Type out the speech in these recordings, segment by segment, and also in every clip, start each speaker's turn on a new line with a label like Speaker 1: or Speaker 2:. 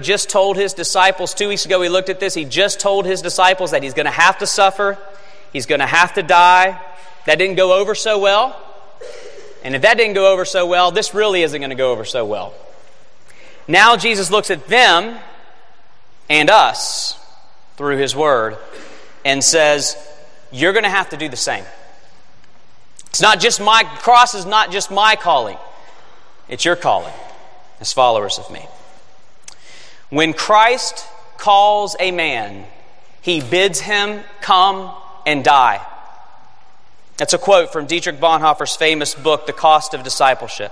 Speaker 1: just told his disciples, 2 weeks ago we looked at this, he just told his disciples that he's going to have to suffer, he's going to have to die. That didn't go over so well. And if that didn't go over so well, this really isn't going to go over so well. Now Jesus looks at them and us through his word and says, you're going to have to do the same. Cross is not just my calling. It's your calling as followers of me. When Christ calls a man, he bids him come and die. That's a quote from Dietrich Bonhoeffer's famous book, The Cost of Discipleship.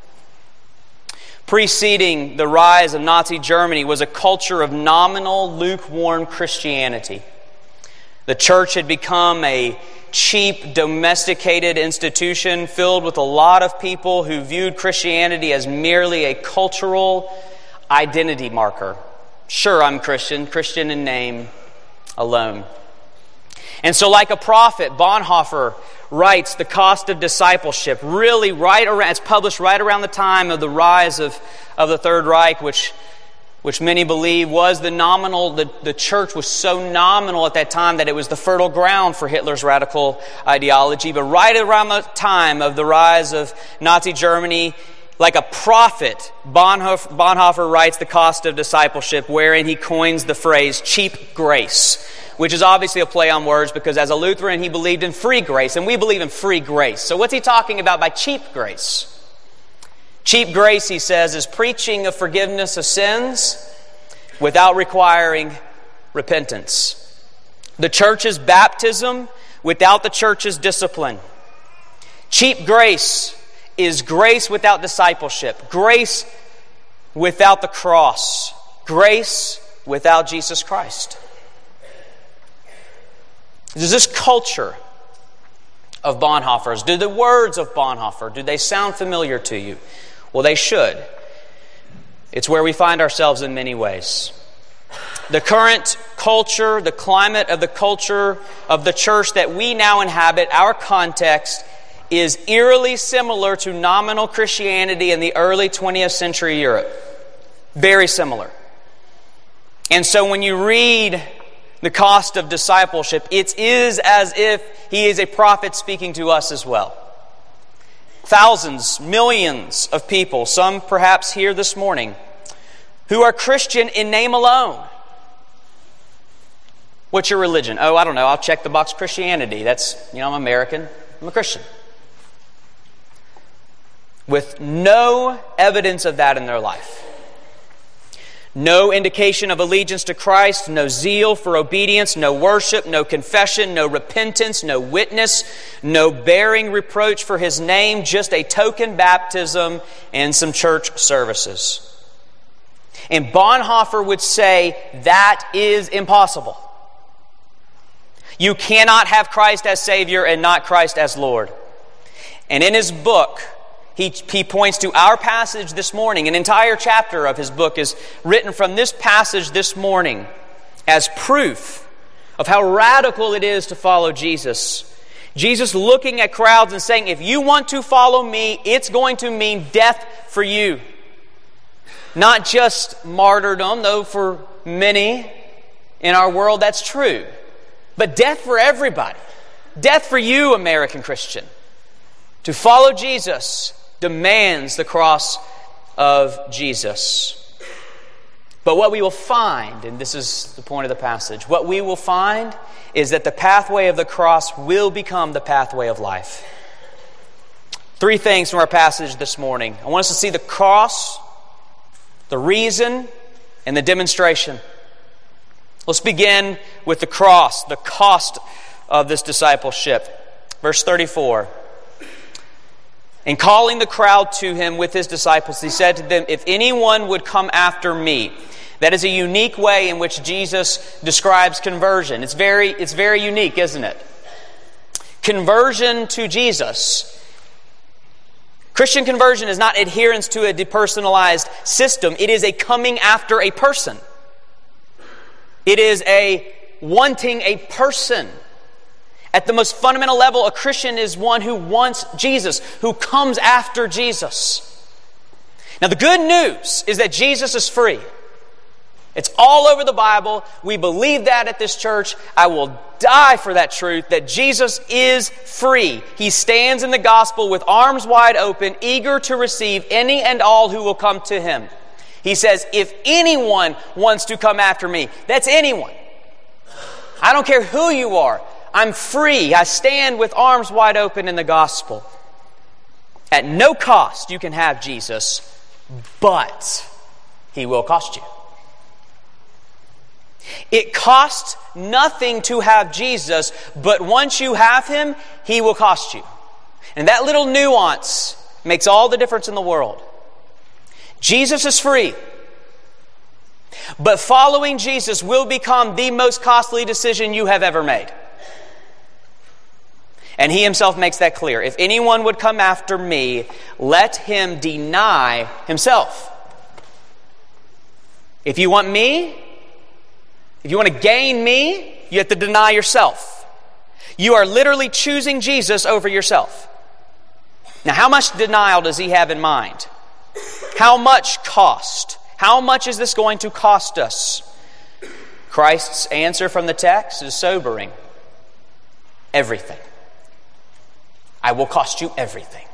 Speaker 1: Preceding the rise of Nazi Germany was a culture of nominal, lukewarm Christianity. The church had become a cheap, domesticated institution filled with a lot of people who viewed Christianity as merely a cultural identity marker. Sure, I'm Christian in name alone. And so like a prophet, Bonhoeffer writes The Cost of Discipleship, really it's published right around the time of the rise of the Third Reich, which many believe was the church was so nominal at that time that it was the fertile ground for Hitler's radical ideology. But right around the time of the rise of Nazi Germany, like a prophet, Bonhoeffer writes The Cost of Discipleship, wherein he coins the phrase cheap grace, which is obviously a play on words because as a Lutheran he believed in free grace, and we believe in free grace. So what's he talking about by cheap grace? Cheap grace, he says, is preaching of forgiveness of sins without requiring repentance. The church's baptism without the church's discipline. Cheap grace is grace without discipleship. Grace without the cross. Grace without Jesus Christ. Does this culture of Bonhoeffer's, do the words of Bonhoeffer, do they sound familiar to you? Well, they should. It's where we find ourselves in many ways. The current culture, the climate of the culture of the church that we now inhabit, our context, is eerily similar to nominal Christianity in the early 20th century Europe. Very similar. And so when you read The Cost of Discipleship, it is as if he is a prophet speaking to us as well. Thousands, millions of people, some perhaps here this morning, who are Christian in name alone. What's your religion? Oh, I don't know. I'll check the box Christianity. I'm American. I'm a Christian. With no evidence of that in their life. No indication of allegiance to Christ, no zeal for obedience, no worship, no confession, no repentance, no witness, no bearing reproach for his name, just a token baptism and some church services. And Bonhoeffer would say that is impossible. You cannot have Christ as Savior and not Christ as Lord. And in his book, he points to our passage this morning. An entire chapter of his book is written from this passage this morning as proof of how radical it is to follow Jesus. Jesus looking at crowds and saying, if you want to follow me, it's going to mean death for you. Not just martyrdom, though for many in our world that's true. But death for everybody. Death for you, American Christian. To follow Jesus demands the cross of Jesus. But what we will find, and this is the point of the passage, what we will find is that the pathway of the cross will become the pathway of life. 3 things from our passage this morning. I want us to see the cross, the reason, and the demonstration. Let's begin with the cross, the cost of this discipleship. Verse 34. And calling the crowd to him with his disciples, he said to them, if anyone would come after me. That is a unique way in which Jesus describes conversion. It's very unique, isn't it? Conversion to Jesus. Christian conversion is not adherence to a depersonalized system. It is a coming after a person. It is a wanting a person. At the most fundamental level, a Christian is one who wants Jesus, who comes after Jesus. Now, the good news is that Jesus is free. It's all over the Bible. We believe that at this church. I will die for that truth, that Jesus is free. He stands in the gospel with arms wide open, eager to receive any and all who will come to Him. He says, if anyone wants to come after me, that's anyone. I don't care who you are. I'm free. I stand with arms wide open in the gospel. At no cost you can have Jesus, but He will cost you. It costs nothing to have Jesus, but once you have Him, He will cost you. And that little nuance makes all the difference in the world. Jesus is free, but following Jesus will become the most costly decision you have ever made. And He Himself makes that clear. If anyone would come after me, let him deny himself. If you want me, if you want to gain me, you have to deny yourself. You are literally choosing Jesus over yourself. Now, how much denial does He have in mind? How much cost? How much is this going to cost us? Christ's answer from the text is sobering. Everything. I will cost you everything.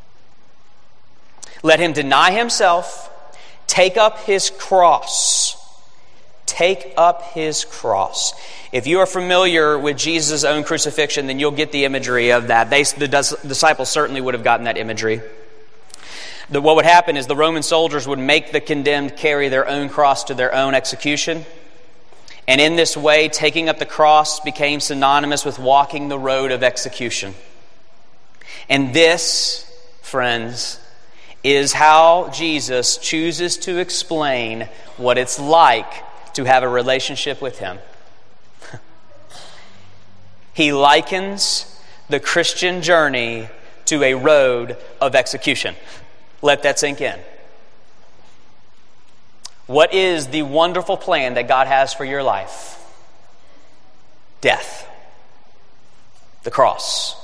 Speaker 1: Let Him deny Himself, take up His cross. Take up His cross. If you are familiar with Jesus' own crucifixion, then you'll get the imagery of that. The disciples certainly would have gotten that imagery. What would happen is the Roman soldiers would make the condemned carry their own cross to their own execution. And in this way, taking up the cross became synonymous with walking the road of execution. And this, friends, is how Jesus chooses to explain what it's like to have a relationship with Him. He likens the Christian journey to a road of execution. Let that sink in. What is the wonderful plan that God has for your life? Death. The cross.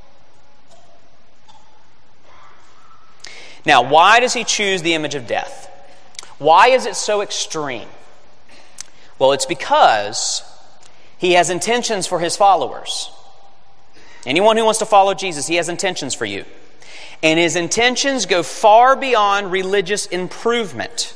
Speaker 1: Now, why does He choose the image of death? Why is it so extreme? Well, it's because He has intentions for His followers. Anyone who wants to follow Jesus, He has intentions for you. And His intentions go far beyond religious improvement.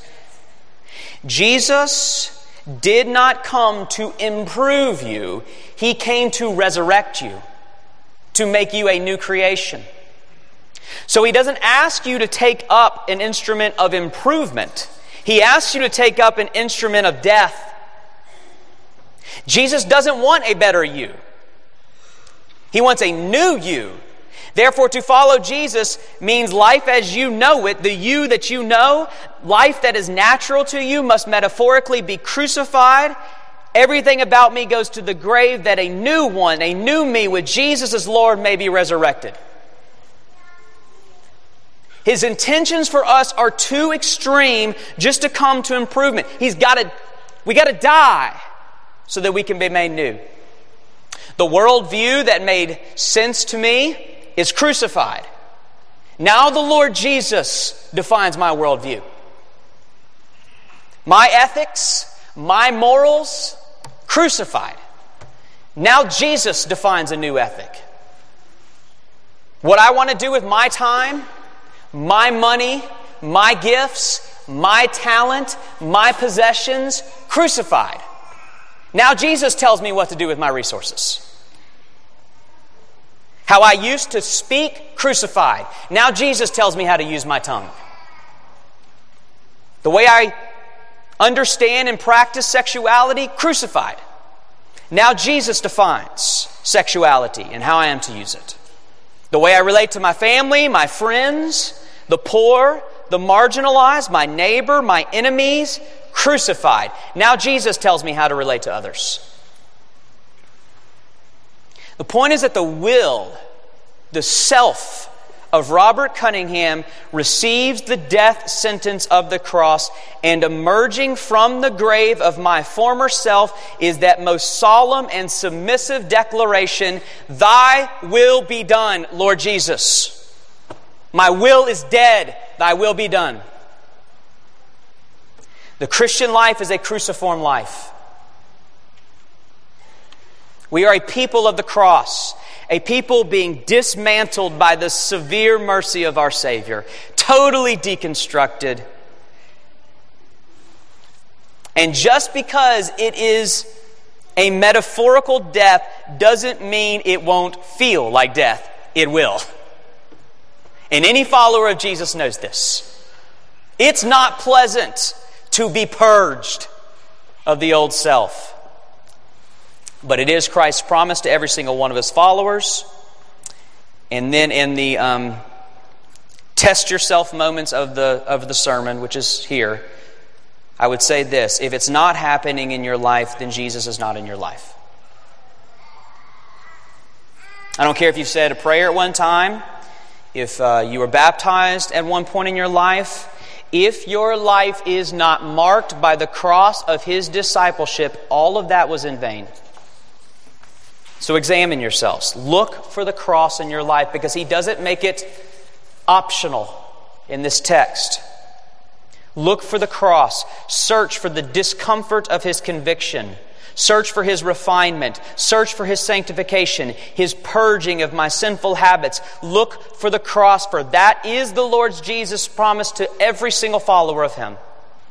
Speaker 1: Jesus did not come to improve you. He came to resurrect you, to make you a new creation. So He doesn't ask you to take up an instrument of improvement. He asks you to take up an instrument of death. Jesus doesn't want a better you. He wants a new you. Therefore, to follow Jesus means life as you know it. The you that you know, life that is natural to you, must metaphorically be crucified. Everything about me goes to the grave, that a new one, a new me with Jesus as Lord, may be resurrected. His intentions for us are too extreme just to come to improvement. We got to die so that we can be made new. The worldview that made sense to me is crucified. Now the Lord Jesus defines my worldview. My ethics, my morals, crucified. Now Jesus defines a new ethic. What I want to do with my time, my money, my gifts, my talent, my possessions, crucified. Now Jesus tells me what to do with my resources. How I used to speak, crucified. Now Jesus tells me how to use my tongue. The way I understand and practice sexuality, crucified. Now Jesus defines sexuality and how I am to use it. The way I relate to my family, my friends, the poor, the marginalized, my neighbor, my enemies, crucified. Now Jesus tells me how to relate to others. The point is that the will, the self of Robert Cunningham receives the death sentence of the cross, and emerging from the grave of my former self is that most solemn and submissive declaration, "Thy will be done, Lord Jesus. My will is dead, thy will be done." The Christian life is a cruciform life. We are a people of the cross, a people being dismantled by the severe mercy of our Savior, totally deconstructed. And just because it is a metaphorical death doesn't mean it won't feel like death. It will. And any follower of Jesus knows this. It's not pleasant to be purged of the old self. But it is Christ's promise to every single one of His followers. And then in the test yourself moments of the sermon, which is here, I would say this: if it's not happening in your life, then Jesus is not in your life. I don't care if you've said a prayer at one time, if you were baptized at one point in your life. If your life is not marked by the cross of His discipleship, all of that was in vain. So examine yourselves. Look for the cross in your life, because He doesn't make it optional in this text. Look for the cross. Search for the discomfort of His conviction. Search for His refinement. Search for His sanctification, His purging of my sinful habits. Look for the cross, for that is the Lord Jesus' promise to every single follower of Him.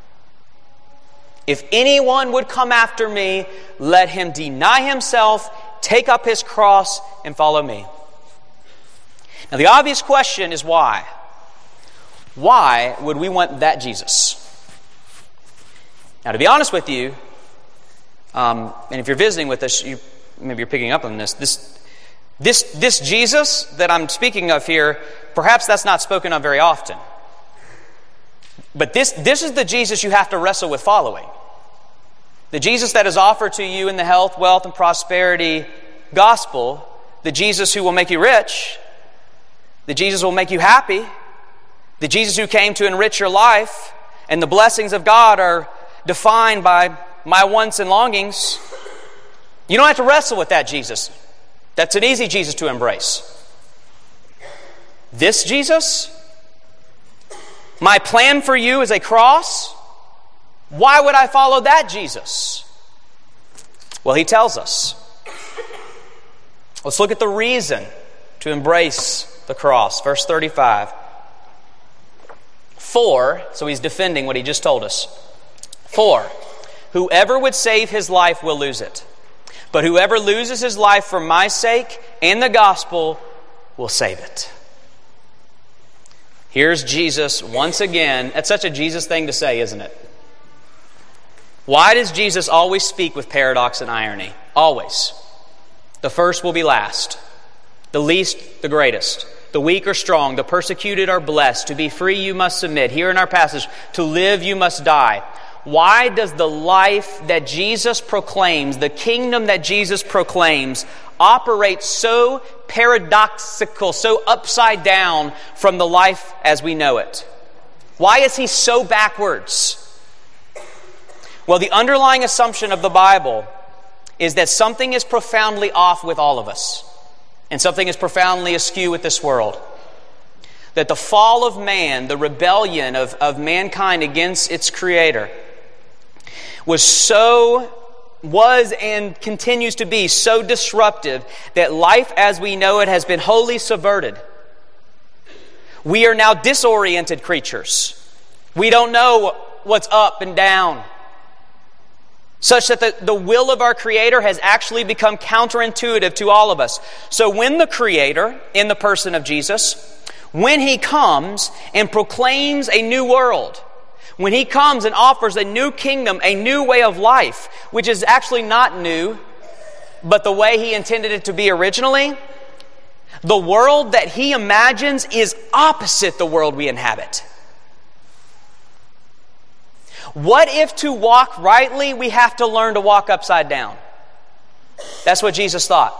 Speaker 1: If anyone would come after me, let him deny himself, take up his cross, and follow me. Now the obvious question is why? Why would we want that Jesus? Now to be honest with you, and if you're visiting with us, maybe you're picking up on this. This Jesus that I'm speaking of here, perhaps that's not spoken of very often. But this is the Jesus you have to wrestle with following. The Jesus that is offered to you in the health, wealth, and prosperity gospel. The Jesus who will make you rich. The Jesus who will make you happy. The Jesus who came to enrich your life. And the blessings of God are defined by my wants and longings. You don't have to wrestle with that Jesus. That's an easy Jesus to embrace. This Jesus, my plan for you is a cross. Why would I follow that Jesus? Well, He tells us. Let's look at the reason to embrace the cross. Verse 35. For, so He's defending what He just told us. For, whoever would save his life will lose it. But whoever loses his life for my sake and the gospel will save it. Here's Jesus once again. That's such a Jesus thing to say, isn't it? Why does Jesus always speak with paradox and irony? Always. The first will be last. The least, the greatest. The weak are strong. The persecuted are blessed. To be free, you must submit. Here in our passage, to live, you must die. Why does the life that Jesus proclaims, the kingdom that Jesus proclaims, operate so paradoxical, so upside down from the life as we know it? Why is He so backwards? Well, the underlying assumption of the Bible is that something is profoundly off with all of us, and something is profoundly askew with this world. That the fall of man, the rebellion of mankind against its Creator, was and continues to be so disruptive that life as we know it has been wholly subverted. We are now disoriented creatures. We don't know what's up and down. Such that the will of our Creator has actually become counterintuitive to all of us. So when the Creator, in the person of Jesus, when He comes and proclaims a new world, when He comes and offers a new kingdom, a new way of life, which is actually not new, but the way He intended it to be originally, the world that He imagines is opposite the world we inhabit. What if to walk rightly, we have to learn to walk upside down? That's what Jesus thought.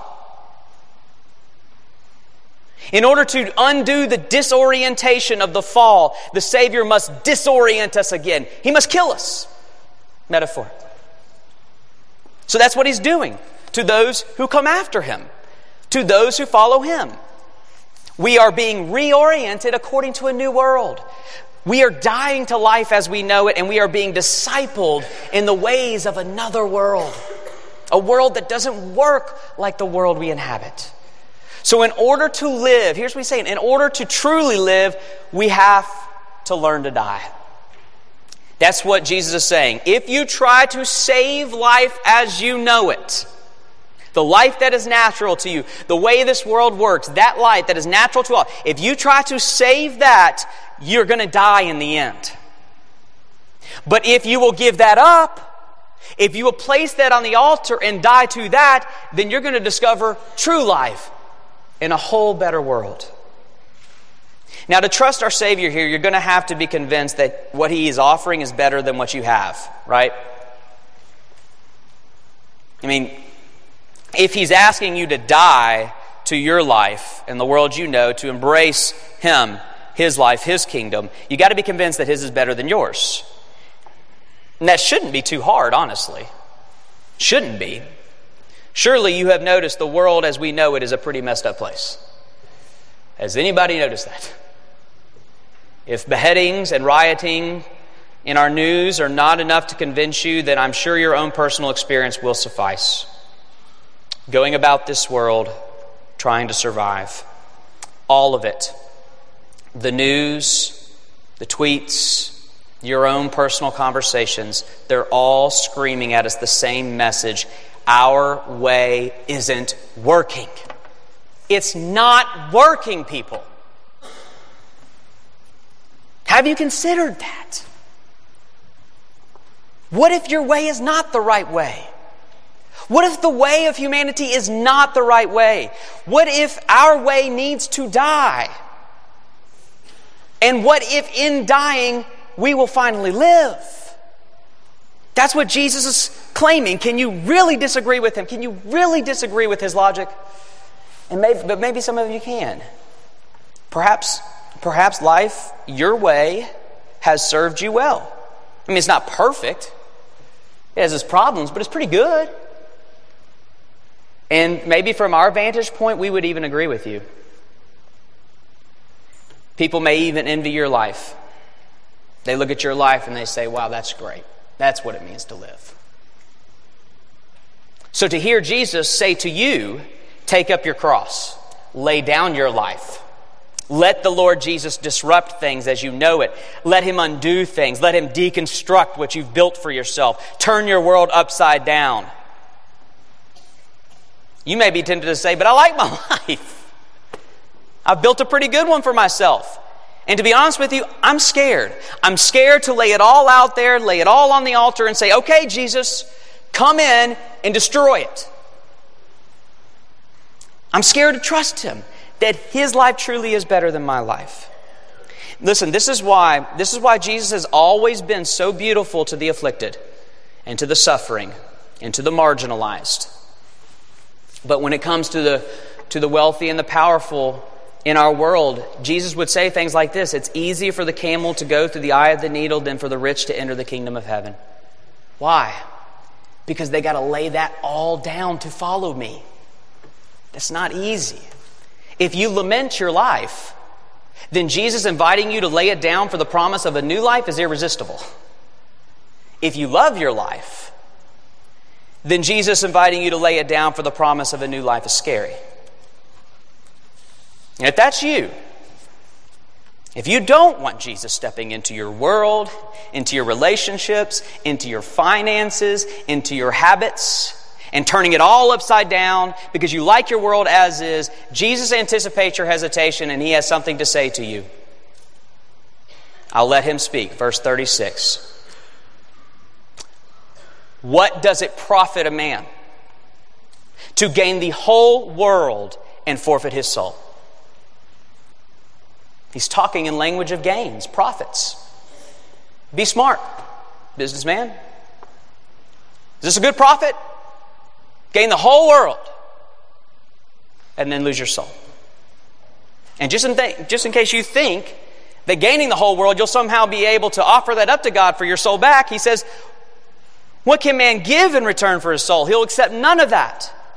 Speaker 1: In order to undo the disorientation of the fall, the Savior must disorient us again. He must kill us, metaphorically. So that's what He's doing to those who come after Him, to those who follow Him. We are being reoriented according to a new world. We are dying to life as we know it, and we are being discipled in the ways of another world. A world that doesn't work like the world we inhabit. So in order to live, here's what he's saying, in order to truly live, we have to learn to die. That's what Jesus is saying. If you try to save life as you know it, the life that is natural to you, the way this world works, that life that is natural to all, if you try to save that, you're going to die in the end. But if you will give that up, if you will place that on the altar and die to that, then you're going to discover true life in a whole better world. Now, to trust our Savior here, you're going to have to be convinced that what He is offering is better than what you have, right? I mean, if He's asking you to die to your life and the world you know, to embrace Him, His life, His kingdom, you got to be convinced that His is better than yours. And that shouldn't be too hard, honestly. Shouldn't be. Surely you have noticed the world as we know it is a pretty messed up place. Has anybody noticed that? If beheadings and rioting in our news are not enough to convince you, then I'm sure your own personal experience will suffice. Going about this world, trying to survive. All of it. The news, the tweets, your own personal conversations, they're all screaming at us the same message. Our way isn't working. It's not working, people. Have you considered that? What if your way is not the right way? What if the way of humanity is not the right way? What if our way needs to die? And what if in dying we will finally live? That's what Jesus is claiming. Can you really disagree with Him? Can you really disagree with His logic? But maybe some of you can. Perhaps life, your way, has served you well. I mean, it's not perfect. It has its problems, but it's pretty good. And maybe from our vantage point, we would even agree with you. People may even envy your life. They look at your life and they say, wow, that's great. That's what it means to live. So to hear Jesus say to you, take up your cross, lay down your life. Let the Lord Jesus disrupt things as you know it. Let Him undo things. Let Him deconstruct what you've built for yourself. Turn your world upside down. You may be tempted to say, but I like my life. I've built a pretty good one for myself. And to be honest with you, I'm scared. I'm scared to lay it all out there, lay it all on the altar and say, okay, Jesus, come in and destroy it. I'm scared to trust Him, that His life truly is better than my life. Listen, this is why Jesus has always been so beautiful to the afflicted and to the suffering and to the marginalized. But when it comes to the wealthy and the powerful in our world, Jesus would say things like this: it's easier for the camel to go through the eye of the needle than for the rich to enter the kingdom of heaven. Why? Because they got to lay that all down to follow me. That's not easy. If you lament your life, then Jesus inviting you to lay it down for the promise of a new life is irresistible. If you love your life, then Jesus inviting you to lay it down for the promise of a new life is scary. And if that's you, if you don't want Jesus stepping into your world, into your relationships, into your finances, into your habits, and turning it all upside down because you like your world as is, Jesus anticipates your hesitation and He has something to say to you. I'll let Him speak. Verse 36. What does it profit a man to gain the whole world and forfeit his soul? He's talking in language of gains, profits. Be smart, businessman. Is this a good profit? Gain the whole world and then lose your soul. And just in case you think that gaining the whole world, you'll somehow be able to offer that up to God for your soul back, He says, what can man give in return for his soul? He'll accept none of that.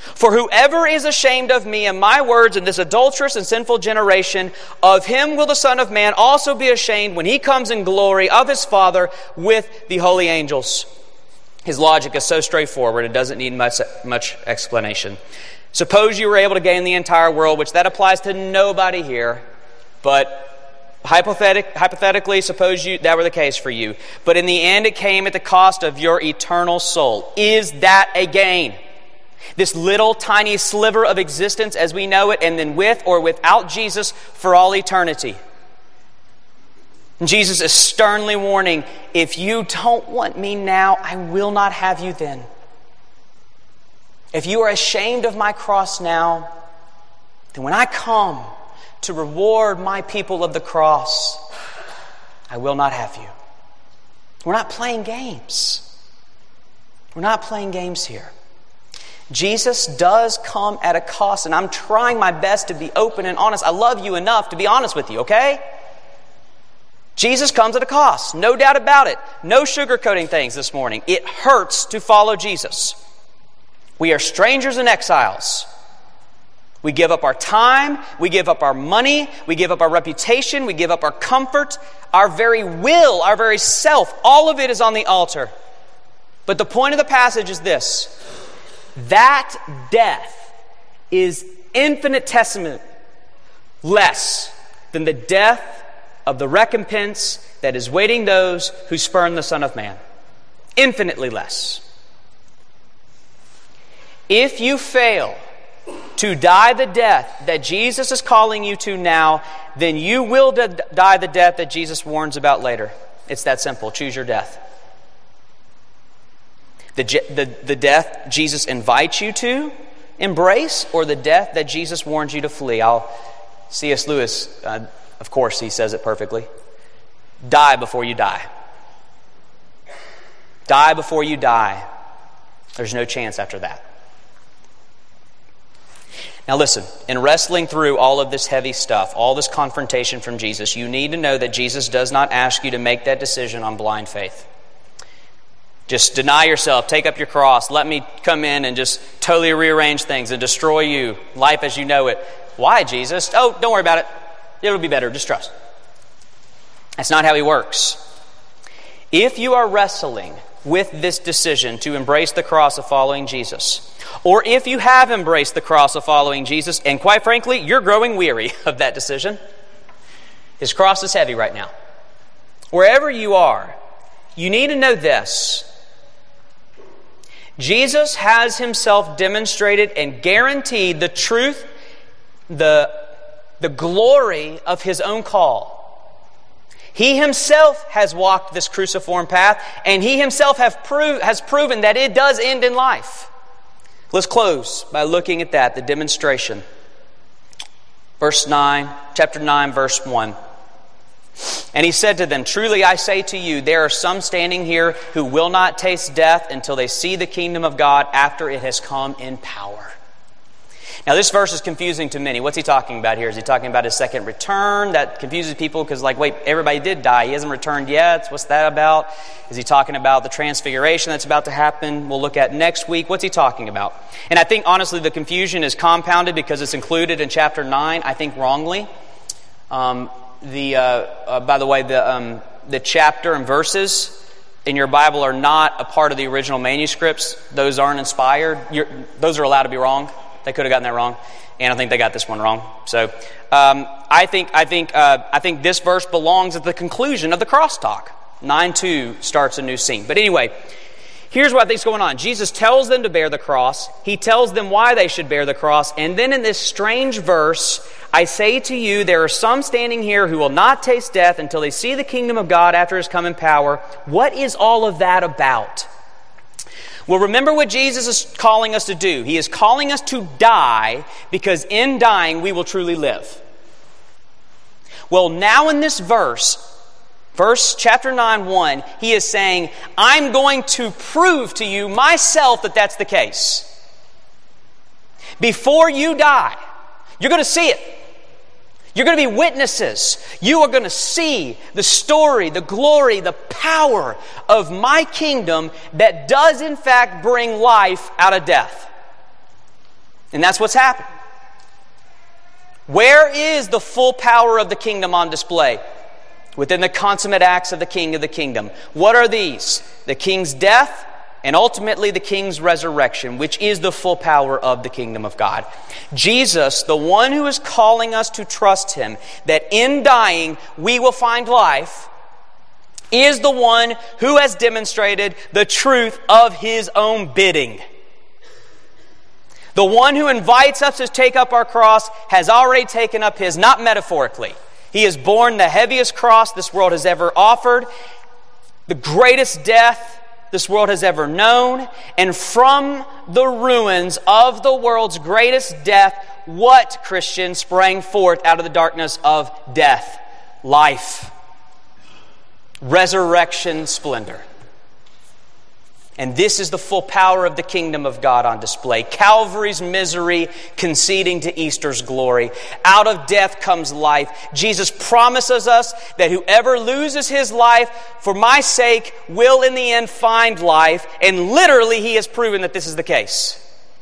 Speaker 1: For whoever is ashamed of me and my words in this adulterous and sinful generation, of him will the Son of Man also be ashamed when he comes in glory of his Father with the holy angels. His logic is so straightforward, it doesn't need much explanation. Suppose you were able to gain the entire world, which that applies to nobody here, but hypothetically, suppose that were the case for you. But in the end, it came at the cost of your eternal soul. Is that a gain? This little tiny sliver of existence as we know it, and then with or without Jesus for all eternity. And Jesus is sternly warning, if you don't want me now, I will not have you then. If you are ashamed of my cross now, then when I come to reward my people of the cross, I will not have you. We're not playing games. We're not playing games here. Jesus does come at a cost, and I'm trying my best to be open and honest. I love you enough to be honest with you, okay? Jesus comes at a cost, no doubt about it. No sugarcoating things this morning. It hurts to follow Jesus. We are strangers and exiles. We give up our time, we give up our money, we give up our reputation, we give up our comfort, our very will, our very self. All of it is on the altar. But the point of the passage is this: that death is infinitesimal less than the death of the recompense that is waiting those who spurn the Son of Man. Infinitely less. If you fail to die the death that Jesus is calling you to now, then you will die the death that Jesus warns about later. It's that simple. Choose your death. The death Jesus invites you to embrace, or the death that Jesus warns you to flee. C.S. Lewis, of course, he says it perfectly. Die before you die. Die before you die. There's no chance after that. Now listen, in wrestling through all of this heavy stuff, all this confrontation from Jesus, you need to know that Jesus does not ask you to make that decision on blind faith. Just deny yourself, take up your cross, let me come in and just totally rearrange things and destroy you, life as you know it. Why, Jesus? Oh, don't worry about it. It'll be better, just trust. That's not how he works. If you are wrestling with this decision to embrace the cross of following Jesus, or if you have embraced the cross of following Jesus, and quite frankly, you're growing weary of that decision, his cross is heavy right now. Wherever you are, you need to know this. Jesus has himself demonstrated and guaranteed the truth, the glory of his own call. He himself has walked this cruciform path, and he himself has proven that it does end in life. Let's close by looking at that, the demonstration. Chapter 9, verse 1. And he said to them, "Truly I say to you, there are some standing here who will not taste death until they see the kingdom of God after it has come in power." Now this verse is confusing to many. What's he talking about here? Is he talking about his second return? That confuses people because wait, everybody did die. He hasn't returned yet. What's that about? Is he talking about the transfiguration that's about to happen? We'll look at next week. What's he talking about? And I think honestly the confusion is compounded because it's included in chapter 9, I think wrongly. By the way, the chapter and verses in your Bible are not a part of the original manuscripts. Those aren't inspired. Those are allowed to be wrong. They could have gotten that wrong, and I think they got this one wrong. So, I think this verse belongs at the conclusion of the crosstalk. 9:2 starts a new scene. But anyway, here's what I think's going on. Jesus tells them to bear the cross. He tells them why they should bear the cross. And then in this strange verse, I say to you, there are some standing here who will not taste death until they see the kingdom of God after his come in power. What is all of that about? Well, remember what Jesus is calling us to do. He is calling us to die because in dying we will truly live. Well, now in this verse chapter 9:1, he is saying, I'm going to prove to you myself that that's the case. Before you die, you're going to see it. You're going to be witnesses. You are going to see the story, the glory, the power of my kingdom that does in fact bring life out of death. And that's what's happened. Where is the full power of the kingdom on display? Within the consummate acts of the King of the kingdom. What are these? The King's death and ultimately the King's resurrection, which is the full power of the kingdom of God. Jesus, the one who is calling us to trust Him, that in dying we will find life, is the one who has demonstrated the truth of His own bidding. The one who invites us to take up our cross has already taken up His, not metaphorically. He has borne the heaviest cross this world has ever offered, the greatest death this world has ever known, and from the ruins of the world's greatest death, what, Christian, sprang forth out of the darkness of death? Life. Resurrection splendor. And this is the full power of the kingdom of God on display. Calvary's misery conceding to Easter's glory. Out of death comes life. Jesus promises us that whoever loses his life for my sake will in the end find life. And literally He has proven that this is the case.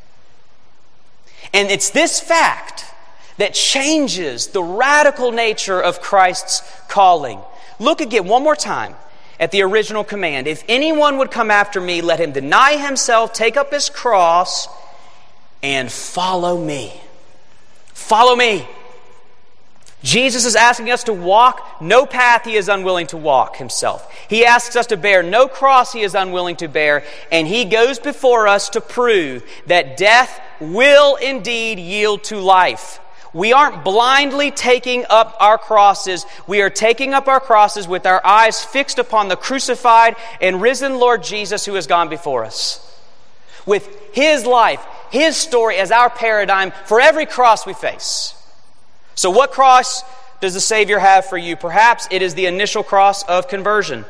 Speaker 1: And it's this fact that changes the radical nature of Christ's calling. Look again one more time at the original command. If anyone would come after me, let him deny himself, take up his cross, and follow me. Follow me. Jesus is asking us to walk no path He is unwilling to walk Himself. He asks us to bear no cross He is unwilling to bear, and He goes before us to prove that death will indeed yield to life. We aren't blindly taking up our crosses. We are taking up our crosses with our eyes fixed upon the crucified and risen Lord Jesus who has gone before us. With His life, His story as our paradigm for every cross we face. So what cross does the Savior have for you? Perhaps it is the initial cross of conversion.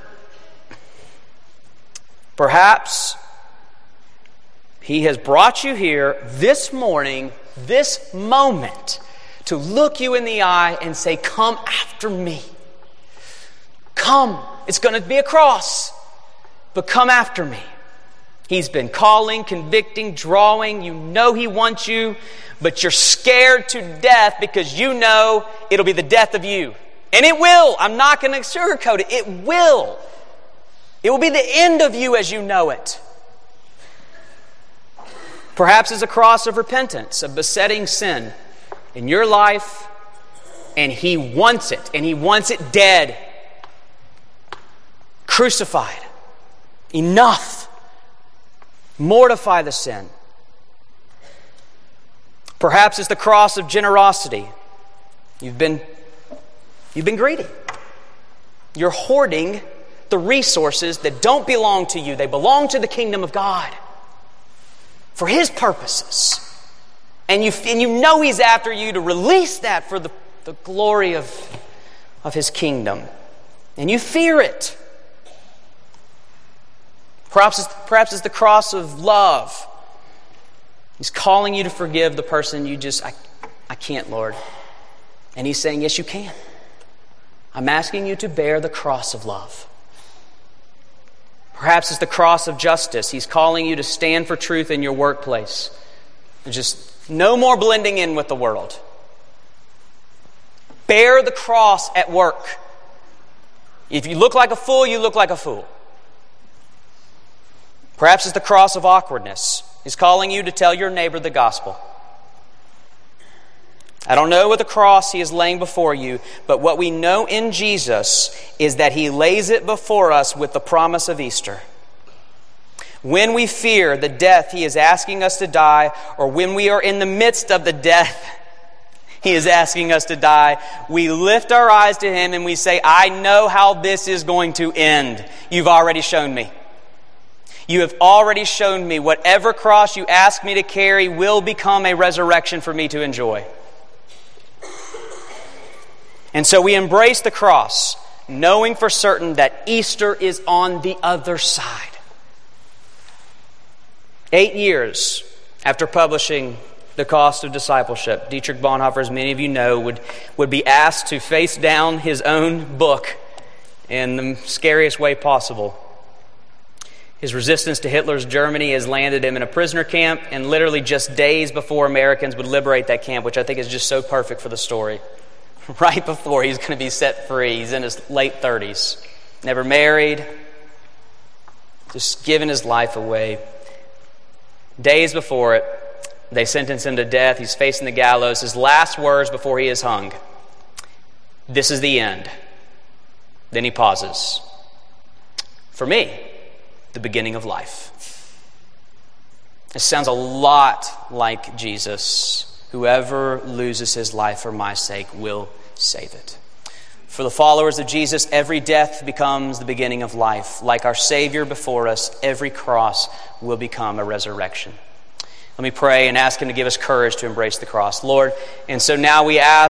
Speaker 1: Perhaps He has brought you here this morning, this moment, to look you in the eye and say, come after me. Come. It's going to be a cross, but come after me. He's been calling, convicting, drawing. You know He wants you, but you're scared to death because you know it'll be the death of you. And it will. I'm not going to sugarcoat it. It will. It will be the end of you as you know it. Perhaps it's a cross of repentance, of besetting sin in your life, and He wants it, and He wants it dead, crucified. Enough. Mortify the sin. Perhaps it's the cross of generosity. You've been greedy. You're hoarding the resources that don't belong to you. They belong to the kingdom of God for His purposes. And you know He's after you to release that for the glory of His kingdom. And you fear it. Perhaps it's the cross of love. He's calling you to forgive the person you just, I can't, Lord. And He's saying, yes, you can. I'm asking you to bear the cross of love. Perhaps it's the cross of justice. He's calling you to stand for truth in your workplace. Just no more blending in with the world. Bear the cross at work. If you look like a fool, you look like a fool. Perhaps it's the cross of awkwardness. He's calling you to tell your neighbor the gospel. I don't know what the cross He is laying before you, but what we know in Jesus is that He lays it before us with the promise of Easter. When we fear the death He is asking us to die, or when we are in the midst of the death He is asking us to die, we lift our eyes to Him and we say, I know how this is going to end. You've already shown me. You have already shown me whatever cross you ask me to carry will become a resurrection for me to enjoy. And so we embrace the cross, knowing for certain that Easter is on the other side. 8 years after publishing The Cost of Discipleship, Dietrich Bonhoeffer, as many of you know, would be asked to face down his own book in the scariest way possible. His resistance to Hitler's Germany has landed him in a prisoner camp, and literally just days before Americans would liberate that camp, which I think is just so perfect for the story, right before he's going to be set free. He's in his late 30s, never married, just giving his life away. Days before it, they sentence him to death. He's facing the gallows. His last words before he is hung: "This is the end." Then he pauses. "For me, the beginning of life." It sounds a lot like Jesus. Whoever loses his life for my sake will save it. For the followers of Jesus, every death becomes the beginning of life. Like our Savior before us, every cross will become a resurrection. Let me pray and ask him to give us courage to embrace the cross. Lord, and so now we ask